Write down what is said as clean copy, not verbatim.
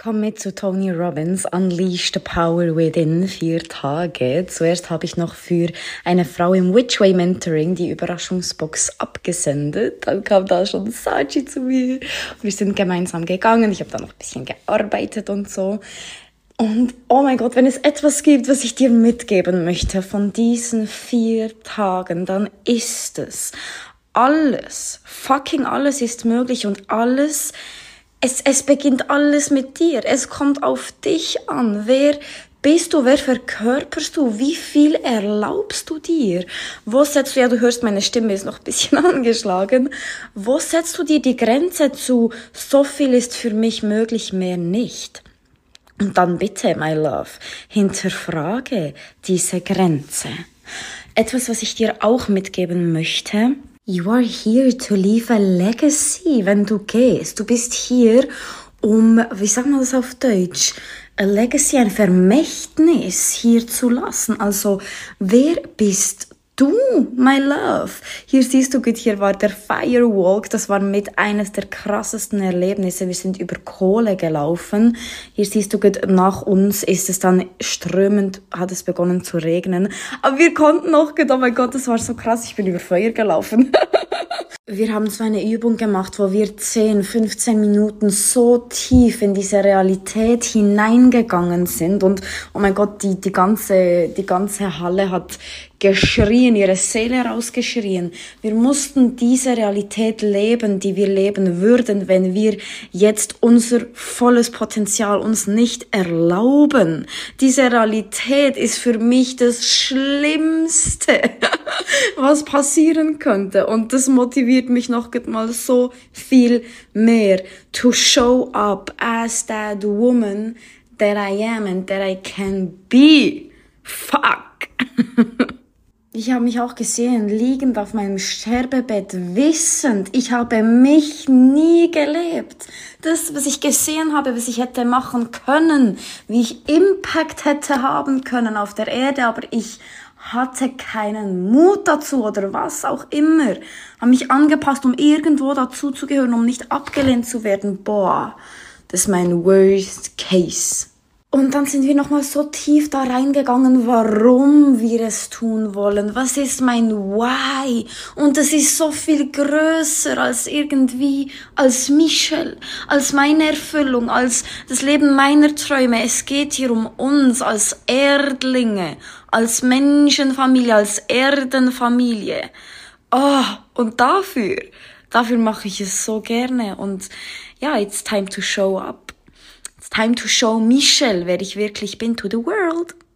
Komm mit zu Tony Robbins, Unleash the Power Within, 4 Tage. Zuerst habe ich noch für eine Frau im Whichway Mentoring die Überraschungsbox abgesendet. Dann kam da schon Sachi zu mir. Wir sind gemeinsam gegangen. Ich habe da noch ein bisschen gearbeitet und so. Und oh mein Gott, wenn es etwas gibt, was ich dir mitgeben möchte von diesen 4 Tagen, dann ist es alles, fucking alles ist möglich und alles. Es beginnt alles mit dir. Es kommt auf dich an. Wer bist du? Wer verkörperst du? Wie viel erlaubst du dir? Wo setzt du, ja, du hörst, meine Stimme ist noch ein bisschen angeschlagen. Wo setzt du dir die Grenze zu, so viel ist für mich möglich, mehr nicht? Und dann bitte, my love, hinterfrage diese Grenze. Etwas, was ich dir auch mitgeben möchte: You are here to leave a legacy, wenn du gehst. Du bist hier, wie sagt man das auf Deutsch? A legacy, ein Vermächtnis hier zu lassen. Also, wer bist du, my love? Hier siehst du, gut, hier war der Firewalk. Das war mit eines der krassesten Erlebnisse. Wir sind über Kohle gelaufen. Hier siehst du, gut, nach uns ist es dann strömend, hat es begonnen zu regnen. Aber wir konnten noch, gut, oh mein Gott, das war so krass. Ich bin über Feuer gelaufen. Wir haben so eine Übung gemacht, wo wir 10, 15 Minuten so tief in diese Realität hineingegangen sind und oh mein Gott, die ganze Halle hat geschrien, ihre Seele rausgeschrien. Wir mussten diese Realität leben, die wir leben würden, wenn wir jetzt unser volles Potenzial uns nicht erlauben. Diese Realität ist für mich das Schlimmste, was passieren könnte. Und das motiviert mich noch mal so viel mehr. To show up as that woman that I am and that I can be. Fuck. Ich habe mich auch gesehen, liegend auf meinem Sterbebett, wissend, ich habe mich nie gelebt. Das, was ich gesehen habe, was ich hätte machen können, wie ich Impact hätte haben können auf der Erde, aber ich hatte keinen Mut dazu oder was auch immer. Habe mich angepasst, um irgendwo dazuzugehören, um nicht abgelehnt zu werden. Boah, das ist mein Worst Case. Und dann sind wir nochmal so tief da reingegangen, warum wir es tun wollen. Was ist mein Why? Und das ist so viel größer als als Michelle, als meine Erfüllung, als das Leben meiner Träume. Es geht hier um uns als Erdlinge, als Menschenfamilie, als Erdenfamilie. Und dafür mache ich es so gerne. Und ja, it's time to show up. It's time to show Michelle, wer ich wirklich bin, to the world.